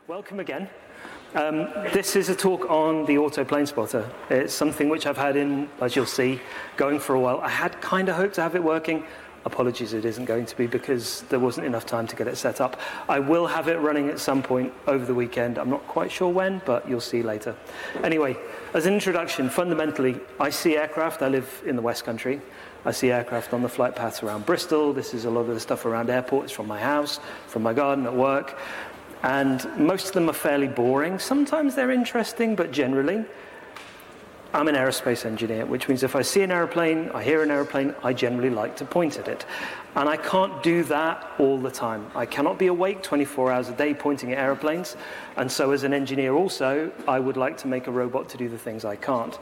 Welcome again. This is a talk on the Auto Plane Spotter. It's something which I've had in, as you'll see, going for a while. I had kind of hoped to have it working. Apologies, it isn't going to be because there wasn't enough time to get it set up. I will have it running at some point over the weekend. I'm not quite sure when, but you'll see later. Anyway, as an introduction, fundamentally, I see aircraft. I live in the West Country. I see aircraft on the flight paths around Bristol. This is a lot of the stuff around airports from my house, from my garden at work. And most of them are fairly boring. Sometimes they're interesting, but generally, I'm an aerospace engineer, which means if I see an airplane, I hear an airplane, I generally like to point at it. And I can't do that all the time. I cannot be awake 24 hours a day pointing at airplanes. And so as an engineer also, I would like to make a robot to do the things I can't.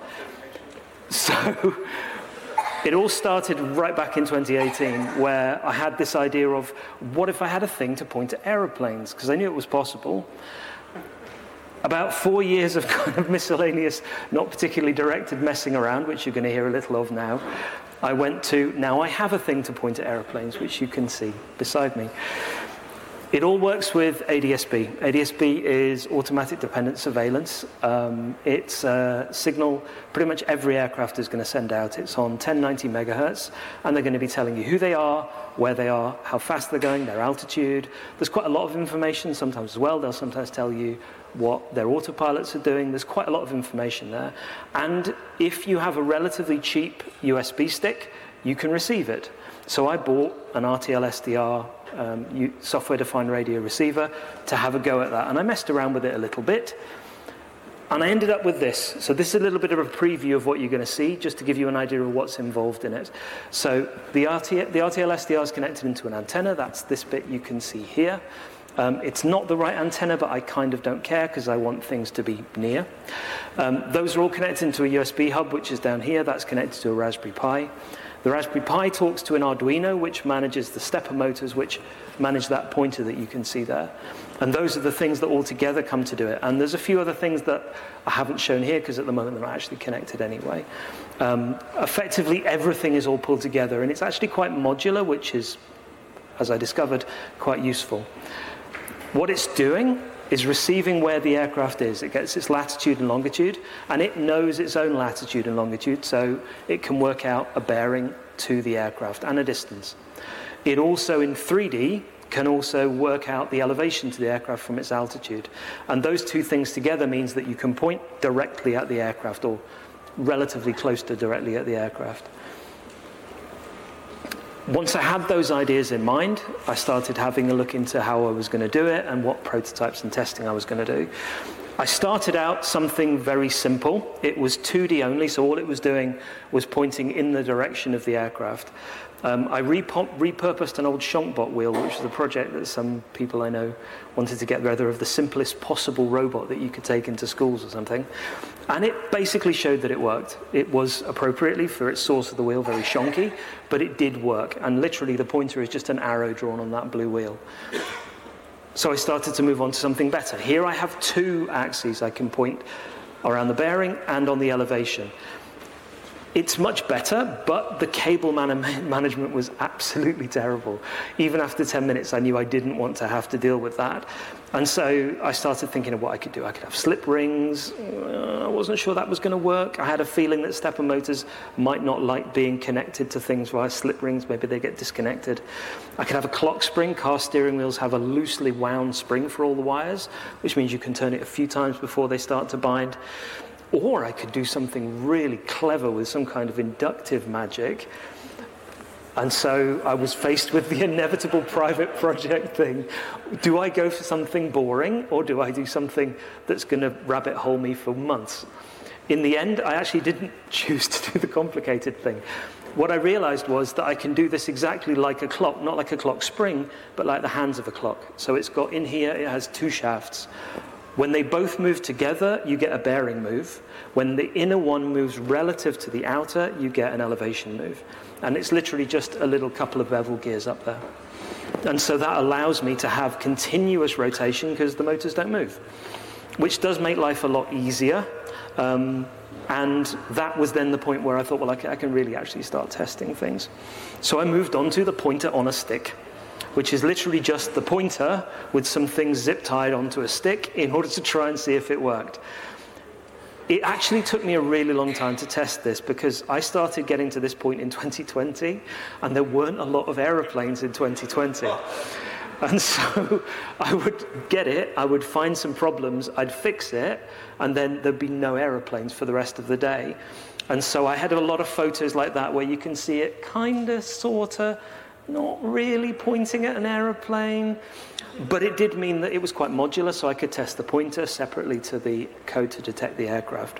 So it all started right back in 2018, where I had this idea of, what if I had a thing to point at aeroplanes? Because I knew it was possible. About 4 years of kind of miscellaneous, not particularly directed messing around, which you're going to hear a little of now, I went to, now I have a thing to point at aeroplanes, which you can see beside me. It all works with ADS-B. ADS-B is automatic dependent surveillance. It's a signal pretty much every aircraft is going to send out. It's on 1090 megahertz, and they're going to be telling you who they are, where they are, how fast they're going, their altitude. There's quite a lot of information sometimes as well. They'll sometimes tell you what their autopilots are doing. There's quite a lot of information there. And if you have a relatively cheap USB stick, you can receive it. So I bought an RTL SDR software-defined radio receiver to have a go at that. And I messed around with it a little bit. And I ended up with this. So this is a little bit of a preview of what you're going to see, just to give you an idea of what's involved in it. So the RTL SDR is connected into an antenna. That's this bit you can see here. It's not the right antenna, but I kind of don't care because I want things to be near. Those are all connected into a USB hub, which is down here. That's connected to a Raspberry Pi. The Raspberry Pi talks to an Arduino, which manages the stepper motors, which manage that pointer that you can see there. And those are the things that all together come to do it. And there's a few other things that I haven't shown here, because at the moment they're not actually connected anyway. Effectively, everything is all pulled together, and it's actually quite modular, which is, as I discovered, quite useful. What it's doing is receiving where the aircraft is. It gets its latitude and longitude, and it knows its own latitude and longitude, so it can work out a bearing to the aircraft and a distance. It also, in 3D, can also work out the elevation to the aircraft from its altitude. And those two things together means that you can point directly at the aircraft, or relatively close to directly at the aircraft. Once I had those ideas in mind, I started having a look into how I was going to do it and what prototypes and testing I was going to do. I started out something very simple. It was 2D only, so all it was doing was pointing in the direction of the aircraft. I repurposed an old Shonkbot wheel, which was a project that some people I know wanted to get rid of the simplest possible robot that you could take into schools or something. And it basically showed that it worked. It was, appropriately for its source of the wheel, very shonky, but it did work. And literally the pointer is just an arrow drawn on that blue wheel. So I started to move on to something better. Here I have two axes I can point around the bearing and on the elevation. It's much better, but the cable management was absolutely terrible. Even after 10 minutes, I knew I didn't want to have to deal with that. And so I started thinking of what I could do. I could have slip rings. I wasn't sure that was going to work. I had a feeling that stepper motors might not like being connected to things via slip rings. Maybe they get disconnected. I could have a clock spring. Car steering wheels have a loosely wound spring for all the wires, which means you can turn it a few times before they start to bind. Or I could do something really clever with some kind of inductive magic. And so I was faced with the inevitable private project thing. Do I go for something boring, or do I do something that's going to rabbit hole me for months? In the end, I actually didn't choose to do the complicated thing. What I realized was that I can do this exactly like a clock, not like a clock spring, but like the hands of a clock. So it's got in here, it has two shafts. When they both move together, you get a bearing move. When the inner one moves relative to the outer, you get an elevation move. And it's literally just a little couple of bevel gears up there. And so that allows me to have continuous rotation because the motors don't move, which does make life a lot easier. And that was then the point where I thought, well, I can really actually start testing things. So I moved on to the pointer on a stick. which is literally just the pointer with some things zip tied onto a stick in order to try and see if it worked. It actually took me a really long time to test this because I started getting to this point in 2020 and there weren't a lot of aeroplanes in 2020. And so I would get it, I would find some problems, I'd fix it, and then there'd be no aeroplanes for the rest of the day. And so I had a lot of photos like that where you can see it kind of, sort of, not really pointing at an aeroplane. But it did mean that it was quite modular, so I could test the pointer separately to the code to detect the aircraft.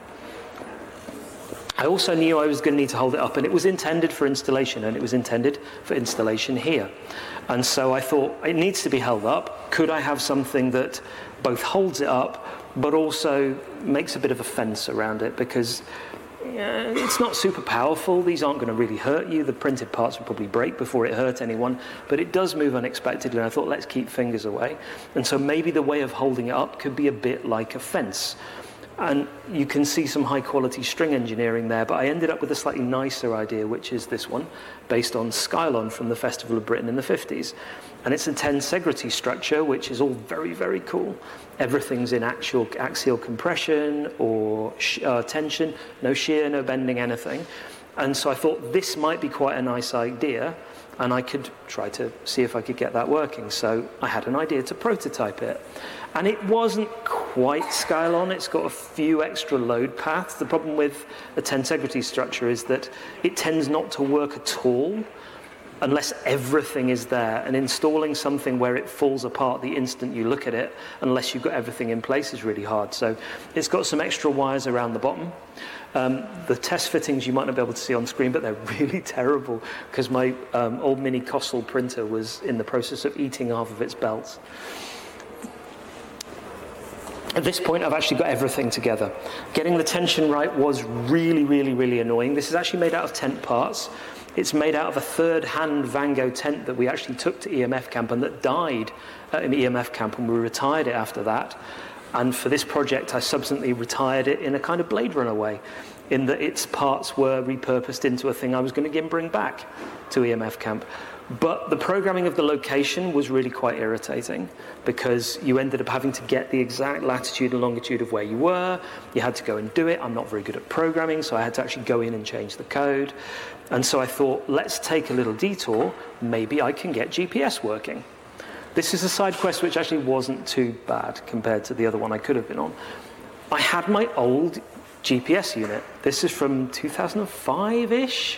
I also knew I was going to need to hold it up, and it was intended for installation, and it was intended for installation here. And so I thought, it needs to be held up. Could I have something that both holds it up, but also makes a bit of a fence around it? Because it's not super powerful. These aren't going to really hurt you. The printed parts would probably break before it hurt anyone, but it does move unexpectedly, and I thought, let's keep fingers away. And so maybe the way of holding it up could be a bit like a fence. And you can see some high-quality string engineering there, but I ended up with a slightly nicer idea, which is this one, based on Skylon from the Festival of Britain in the 50s. And it's a tensegrity structure, which is all very, very cool. Everything's in actual axial compression or tension, no shear, no bending, anything. And so I thought this might be quite a nice idea, and I could try to see if I could get that working. So I had an idea to prototype it. And it wasn't quite Skylon. It's got a few extra load paths. The problem with a tensegrity structure is that it tends not to work at all unless everything is there. And installing something where it falls apart the instant you look at it, unless you've got everything in place, is really hard. So it's got some extra wires around the bottom. The test fittings you might not be able to see on screen, but they're really terrible because my old mini Kossel printer was in the process of eating half of its belts. At this point, I've actually got everything together. Getting the tension right was really, really, really annoying. This is actually made out of tent parts. It's made out of a third-hand Vango tent that we actually took to EMF camp and that died in EMF camp, and we retired it after that. And for this project, I subsequently retired it in a kind of Blade Runner way, in that its parts were repurposed into a thing I was going to bring back to EMF camp. But the programming of the location was really quite irritating because you ended up having to get the exact latitude and longitude of where you were. You had to go and do it. I'm not very good at programming, so I had to actually go in and change the code. And so I thought, let's take a little detour. Maybe I can get GPS working. This is a side quest which actually wasn't too bad compared to the other one I could have been on. I had my old GPS unit. This is from 2005-ish.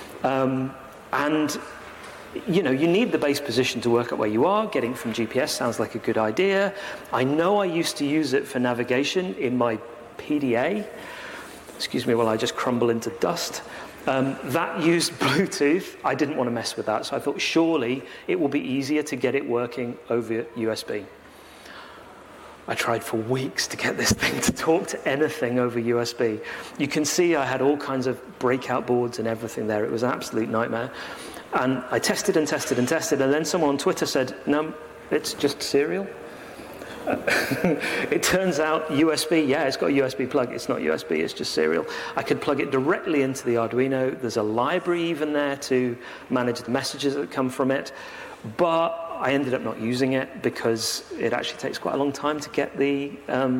And you know, you need the base position to work out where you are. Getting from GPS sounds like a good idea. I know I used to use it for navigation in my PDA. Excuse me while I just crumble into dust. That used Bluetooth. I didn't want to mess with that, so I thought surely it will be easier to get it working over USB. I tried for weeks to get this thing to talk to anything over USB. You can see I had all kinds of breakout boards and everything there. It was an absolute nightmare. And I tested and tested and tested, and then someone on Twitter said, no, it's just serial. It turns out USB, yeah, it's got a USB plug. It's not USB, it's just serial. I could plug it directly into the Arduino. There's a library even there to manage the messages that come from it. But I ended up not using it because it actually takes quite a long time to get the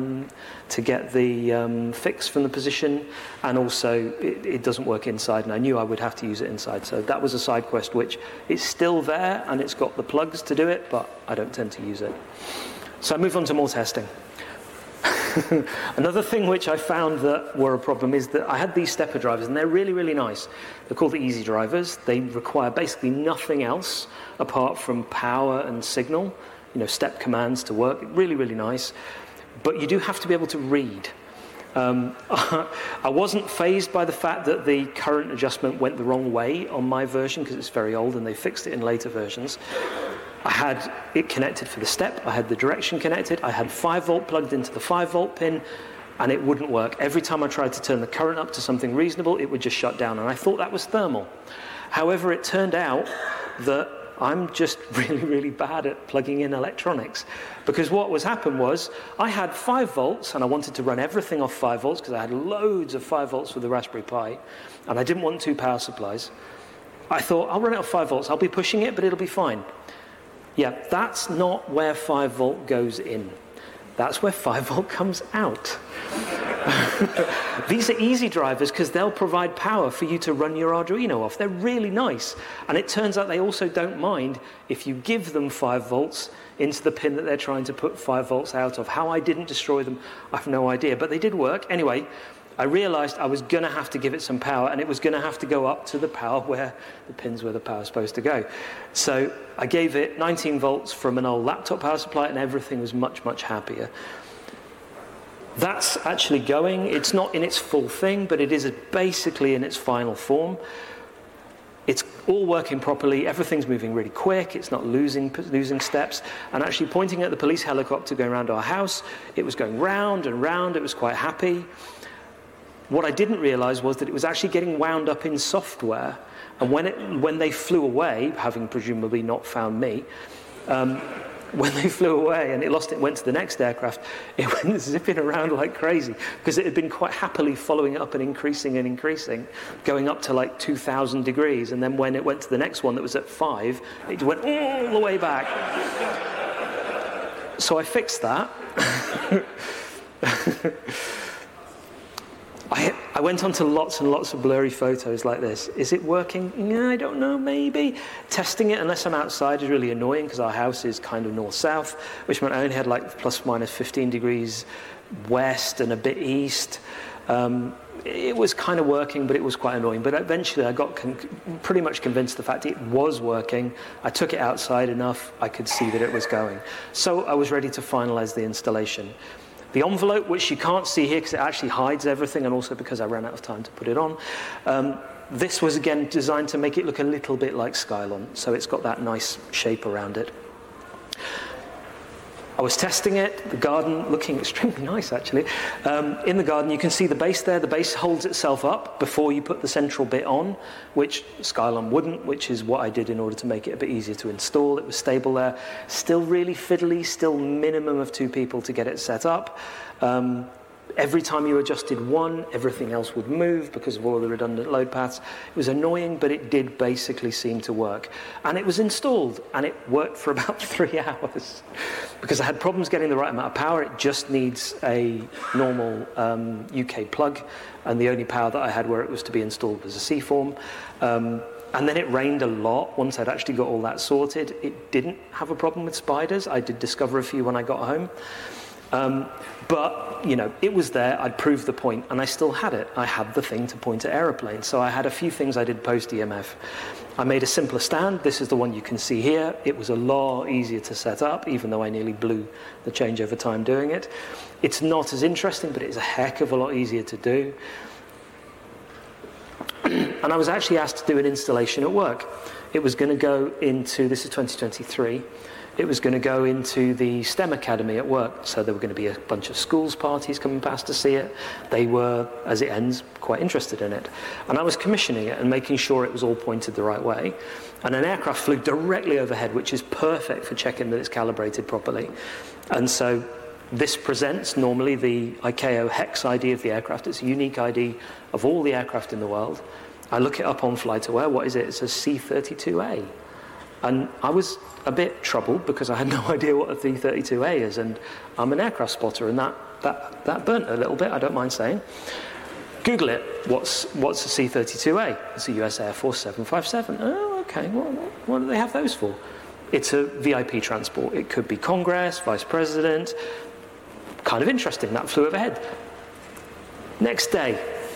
fix from the position, and also it doesn't work inside, and I knew I would have to use it inside. So that was a side quest which is still there, and it's got the plugs to do it, but I don't tend to use it. So I move on to more testing. Another thing which I found that were a problem is that I had these stepper drivers, and they're really, really nice. They're called the Easy drivers. They require basically nothing else apart from power and signal, step commands to work. Really, really nice. But you do have to be able to read. I wasn't fazed by the fact that the current adjustment went the wrong way on my version because it's very old and they fixed it in later versions. I had it connected for the step, I had the direction connected, I had 5 volt plugged into the 5 volt pin, and it wouldn't work. Every time I tried to turn the current up to something reasonable, it would just shut down, and I thought that was thermal. However, it turned out that I'm just really, really bad at plugging in electronics, because what was happened was I had 5 volts, and I wanted to run everything off 5 volts because I had loads of 5 volts with the Raspberry Pi, and I didn't want 2 power supplies. I thought, I'll run it off 5 volts, I'll be pushing it, but it'll be fine. Yeah, that's not where 5 volt goes in. That's where 5 volt comes out. These are easy drivers because they'll provide power for you to run your Arduino off. They're really nice. And it turns out they also don't mind if you give them 5 volts into the pin that they're trying to put 5 volts out of. How I didn't destroy them, I have no idea. But they did work. Anyway, I realized I was going to have to give it some power, and it was going to have to go up to the power where the pins where the power is supposed to go. So I gave it 19 volts from an old laptop power supply, and everything was much, much happier. That's actually going. It's not in its full thing, but it is basically in its final form. It's all working properly. Everything's moving really quick. It's not losing steps. And actually pointing at the police helicopter going around our house, it was going round and round. It was quite happy. What I didn't realize was that it was actually getting wound up in software. And when they flew away, having presumably not found me, when they flew away and it went to the next aircraft, it went zipping around like crazy because it had been quite happily following it up and increasing, going up to like 2,000 degrees. And then when it went to the next one that was at 5, it went all the way back. So I fixed that. I went on to lots and lots of blurry photos like this. Is it working? Yeah, I don't know, maybe. Testing it unless I'm outside is really annoying because our house is kind of north-south, which meant I only had like plus minus 15 degrees west and a bit east. It was kind of working, but it was quite annoying. But eventually I got pretty much convinced the fact it was working. I took it outside enough, I could see that it was going. So I was ready to finalize the installation. The envelope, which you can't see here because it actually hides everything, and also because I ran out of time to put it on, this was again designed to make it look a little bit like Skylon, so it's got that nice shape around it. I was testing it, the garden looking extremely nice actually. In the garden you can see the base there. The base holds itself up before you put the central bit on, which Skylon wouldn't, which is what I did in order to make it a bit easier to install. It was stable there. Still really fiddly, still minimum of 2 people to get it set up. Every time you adjusted one, everything else would move because of all the redundant load paths. It was annoying, but it did basically seem to work. And it was installed, and it worked for about 3 hours. Because I had problems getting the right amount of power. It just needs a normal UK plug, and the only power that I had where it was to be installed was a C-form. And then it rained a lot once I'd actually got all that sorted. It didn't have a problem with spiders. I did discover a few when I got home. But, you know, it was there, I'd proved the point, and I still had it. I had the thing to point at aeroplanes. So I had a few things I did post-EMF. I made a simpler stand. This is the one you can see here. It was a lot easier to set up, even though I nearly blew the changeover time doing it. It's not as interesting, but it's a heck of a lot easier to do. And I was actually asked to do an installation at work. It was going to go into, this is 2023, it was going to go into the STEM Academy at work. So there were going to be a bunch of schools parties coming past to see it. They were, as it ends, quite interested in it. And I was commissioning it and making sure it was all pointed the right way. And an aircraft flew directly overhead, which is perfect for checking that it's calibrated properly. And so this presents normally the ICAO hex ID of the aircraft. It's a unique ID of all the aircraft in the world. I look it up on FlightAware. What is it? It's a C-32A. And I was a bit troubled because I had no idea what a C-32A is, and I'm an aircraft spotter, and that burnt a little bit, I don't mind saying. Google it. What's a C-32A? It's a US Air Force 757. Oh, okay. What do they have those for? It's a VIP transport. It could be Congress, Vice President. Kind of interesting. That flew overhead. Next day.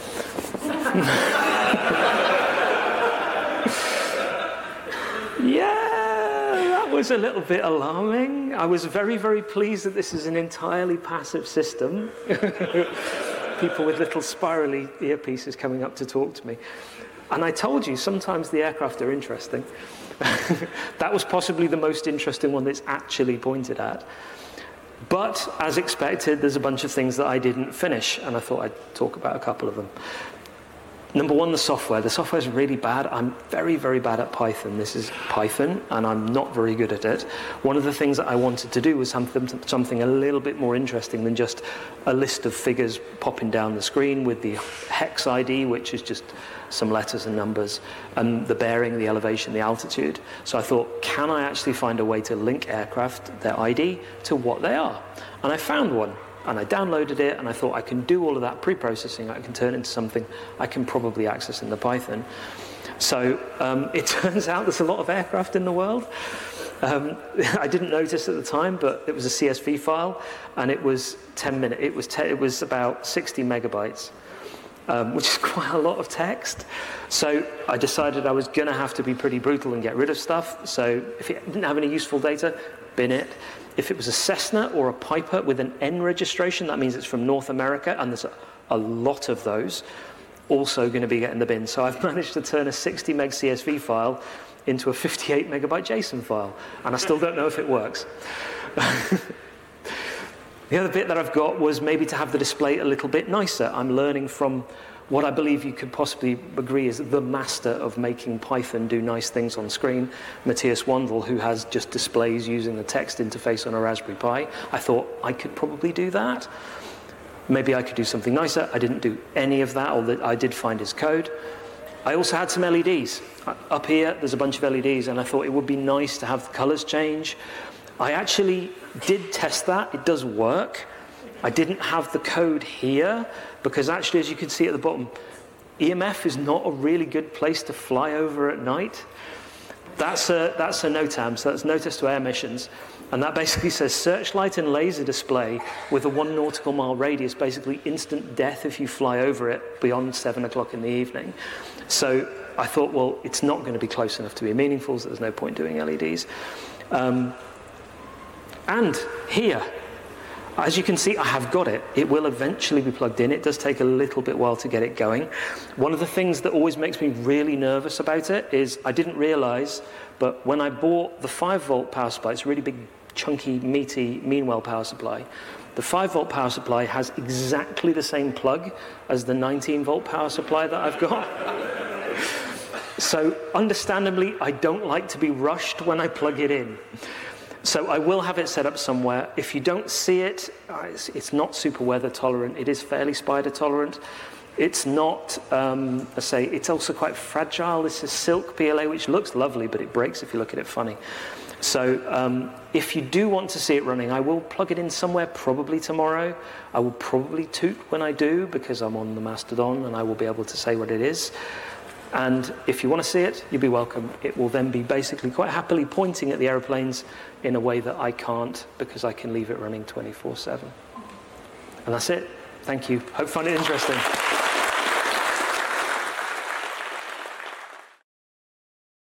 Yeah, that was a little bit alarming. I was very, very pleased that this is an entirely passive system. People with little spirally earpieces coming up to talk to me. And I told you, sometimes the aircraft are interesting. That was possibly the most interesting one that's actually pointed at. But, as expected, there's a bunch of things that I didn't finish, and I thought I'd talk about a couple of them. Number one, the software. The software is really bad. I'm very, very bad at Python. This is Python, and I'm not very good at it. One of the things that I wanted to do was something a little bit more interesting than just a list of figures popping down the screen with the hex ID, which is just some letters and numbers, and the bearing, the elevation, the altitude. So I thought, can I actually find a way to link aircraft, their ID, to what they are? And I found one. And I downloaded it, and I thought I can do all of that pre-processing. I can turn it into something I can probably access in the Python. So it turns out there's a lot of aircraft in the world. I didn't notice at the time, but it was a CSV file, and it was 10 minutes. It was about 60 megabytes, which is quite a lot of text. So I decided I was going to have to be pretty brutal and get rid of stuff. So if it didn't have any useful data, bin it. If it was a Cessna or a Piper with an N registration, that means it's from North America, and there's a lot of those, also going to be getting the bin. So I've managed to turn a 60 meg CSV file into a 58 megabyte JSON file, and I still don't know if it works. The other bit that I've got was maybe to have the display a little bit nicer. I'm learning from what I believe you could possibly agree is the master of making Python do nice things on screen, Matthias Wandel, who has just displays using the text interface on a Raspberry Pi. I thought I could probably do that. Maybe I could do something nicer. I didn't do any of that, although I did find his code. I also had some LEDs. Up here, there's a bunch of LEDs, and I thought it would be nice to have the colors change. I actually did test that. It does work. I didn't have the code here, because actually, as you can see at the bottom, EMF is not a really good place to fly over at night. That's a NOTAM, so that's Notice to Air Missions. And that basically says searchlight and laser display with a 1 nautical mile radius, basically instant death if you fly over it beyond 7 o'clock in the evening. So I thought, well, it's not going to be close enough to be meaningful, so there's no point doing LEDs. And here, as you can see, I have got it. It will eventually be plugged in. It does take a little bit while to get it going. One of the things that always makes me really nervous about it is I didn't realize, but when I bought the 5-volt power supply, it's a really big, chunky, meaty Meanwell power supply. The 5-volt power supply has exactly the same plug as the 19-volt power supply that I've got. So understandably, I don't like to be rushed when I plug it in. So I will have it set up somewhere. If you don't see it, it's not super weather tolerant. It is fairly spider tolerant. It's not, it's also quite fragile. This is silk PLA, which looks lovely, but it breaks if you look at it funny. So if you do want to see it running, I will plug it in somewhere probably tomorrow. I will probably toot when I do, because I'm on the Mastodon and I will be able to say what it is. And if you want to see it, you'll be welcome. It will then be basically quite happily pointing at the aeroplanes in a way that I can't, because I can leave it running 24/7. And that's it. Thank you. Hope you find it interesting.